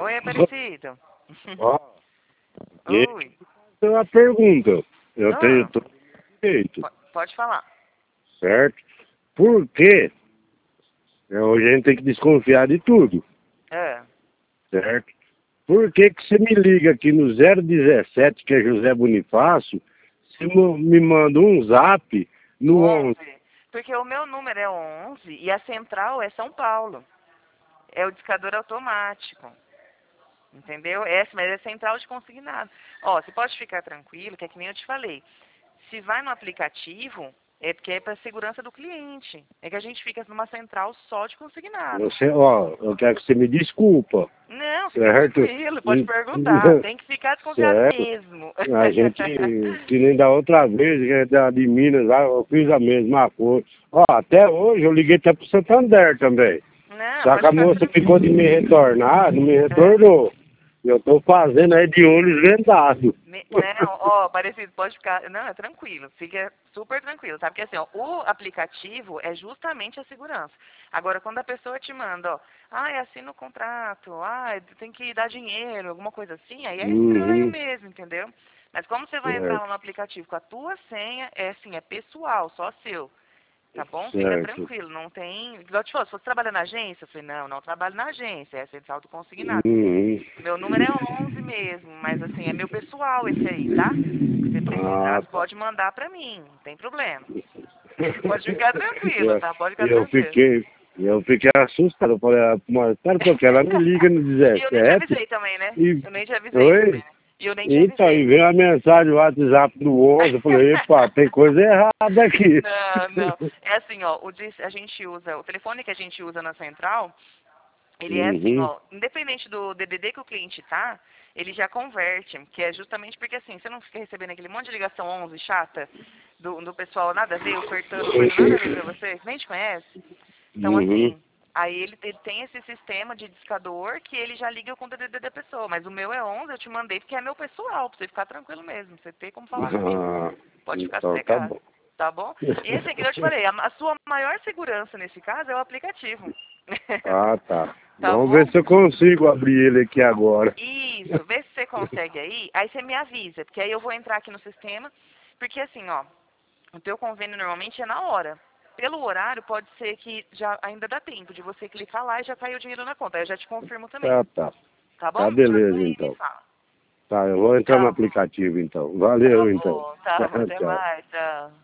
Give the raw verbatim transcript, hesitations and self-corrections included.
Oi, Aparecido. Ó, Oi. tem uma pergunta. Eu Ah. tenho todo direito, P- Pode falar. certo? Por que é, hoje a gente tem que desconfiar de tudo, É. certo? Por que que você me liga aqui no zero dezessete, que é José Bonifácio, você mo- me manda um zap no onze? onze. Porque o meu número é onze e a central é São Paulo. É o discador automático. Entendeu? Essa, mas é central de consignado. Ó, você pode ficar tranquilo, que é que nem eu te falei. Se vai no aplicativo, é porque é para segurança do cliente. É que a gente fica numa central só de consignado. Você, ó, eu quero que você me desculpa, Não, fica certo? tranquilo, pode perguntar. Tem que ficar desconfiado Certo? mesmo. A gente, que nem da outra vez, que é da de Minas, lá, eu fiz a mesma coisa. Ó, até hoje eu liguei até pro Santander também. Não, Só que pode a ficar moça tranquilo. ficou de me retornar, não me É. retornou. Eu tô fazendo aí de olhos vendados. Me- Não, ó, parecido, pode ficar. Não, é tranquilo, fica super tranquilo, tá? Porque assim, ó, o aplicativo é justamente a segurança. Agora, quando a pessoa te manda, ó, ah, é assina o contrato, ah, tem que dar dinheiro, alguma coisa assim, aí é estranho Uhum, mesmo, entendeu? Mas como você vai entrar lá certo, no aplicativo com a tua senha, é assim, é pessoal, só seu. Tá bom? Fica certo. tranquilo, não tem. Igual eu te falei, se você trabalha na agência, eu falei, não, não trabalho na agência, é central do consignado. Uhum. Meu número é onze mesmo, mas assim, é meu pessoal esse aí, tá? Se você precisar, Ah, você tá. pode mandar pra mim, não tem problema. Pode ficar tranquilo, Eu, tá? Pode ficar eu tranquilo. fiquei, eu fiquei assustado. Eu falei, ah, mas espera um pouquinho, ela me liga no E eu nem te dezessete avisei também, né? e... Eu nem te avisei também, Oi? né? E eu nem te Então, e avisei. veio a mensagem no WhatsApp do onze, eu falei, epa, tem coisa errada aqui. Não, não. É assim, ó, o dis- a gente usa, o telefone que a gente usa na central, ele é assim, Uhum. ó, independente do D D D que o cliente tá, ele já converte, que é justamente porque assim, você não fica recebendo aquele monte de ligação onze chata do, do pessoal nada a ver, ofertando coisa nada a ver pra você, que nem te conhece. Então Uhum. assim, aí ele, ele tem esse sistema de discador que ele já liga com o D D D da pessoa, mas o meu é onze, eu te mandei porque é meu pessoal, pra você ficar tranquilo mesmo, pra você ter como falar comigo. Ah, Pode ficar então tá sossegado, bom. tá bom? E assim, que eu te falei, a, a sua maior segurança nesse caso é o aplicativo. Ah, tá. Tá Vamos ver bom? se eu consigo abrir ele aqui agora. Isso, vê se você consegue aí, aí você me avisa, porque aí eu vou entrar aqui no sistema, porque assim, ó, o teu convênio normalmente é na hora. Pelo horário, pode ser que já ainda dá tempo de você clicar lá e já cair o dinheiro na conta. Aí eu já te confirmo também. Ah, tá. Tá Tá bom? Me avisa beleza, aí e me então. fala. Tá, eu vou entrar no Tá bom, aplicativo, então. tá Valeu, então. bom, tá bom. Tchau, Até tchau. mais, tchau.